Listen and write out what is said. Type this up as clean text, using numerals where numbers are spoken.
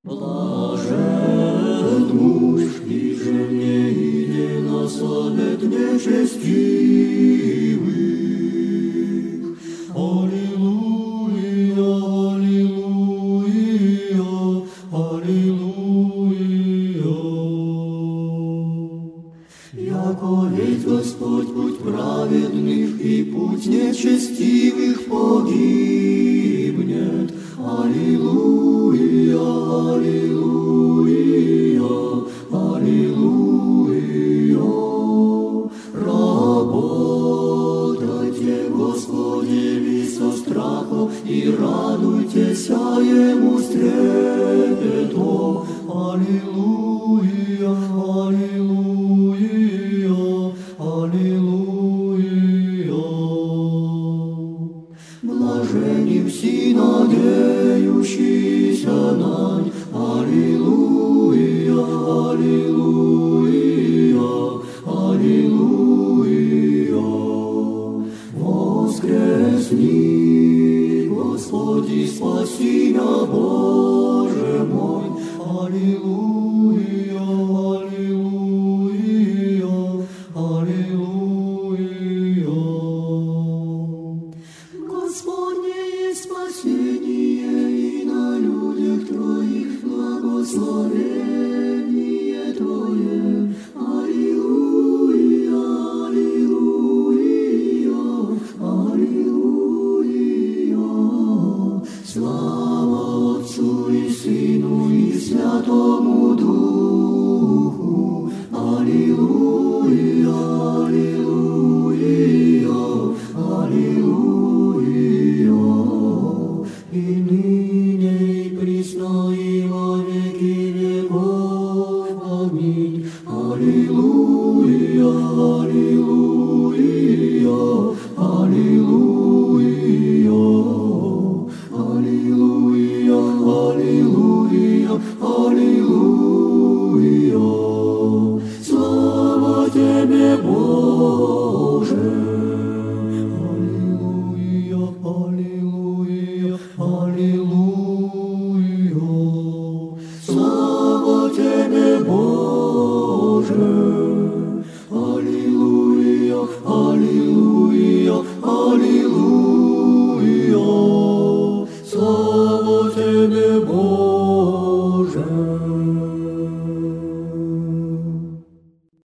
Блажен муж, и жене едино совет нечестивых. Аллилуйя, аллилуйя, аллилуйя. Яко ведь Господь путь праведных и путь нечестивых погибнет. Аллилуйя, аллилуйя, аллилуйя. Работайте, Господи, со страхом и радуйтесь Ему с трепетом. Аллилуйя, аллилуйя, аллилуйя. Блажени все надеющиеся нань. Аллилуйя, аллилуйя, аллилуйя. Воскресни, Господи, спаси меня, Боже мой. Аллилуйя, аллилуйя, аллилуйя. Господне есть спасение, и на людях Твоих благословение Твое. Аллилуйя, аллилуйя, аллилуйя. Слава Отцу и Сыну и Святому Духу. Аллилуйя, аллилуйя, аллилуйя. И ныне, и присно, и во веки веков. Аминь. Аллилуйя, аллилуйя, аллилуйя. Аллилуйя, аллилуйя, аллилуйя. Слава Тебе, Боже. Аллилуйя, аллилуйя, аллилуйя. Слава Тебе, Боже. Аллилуйя, аллилуйя.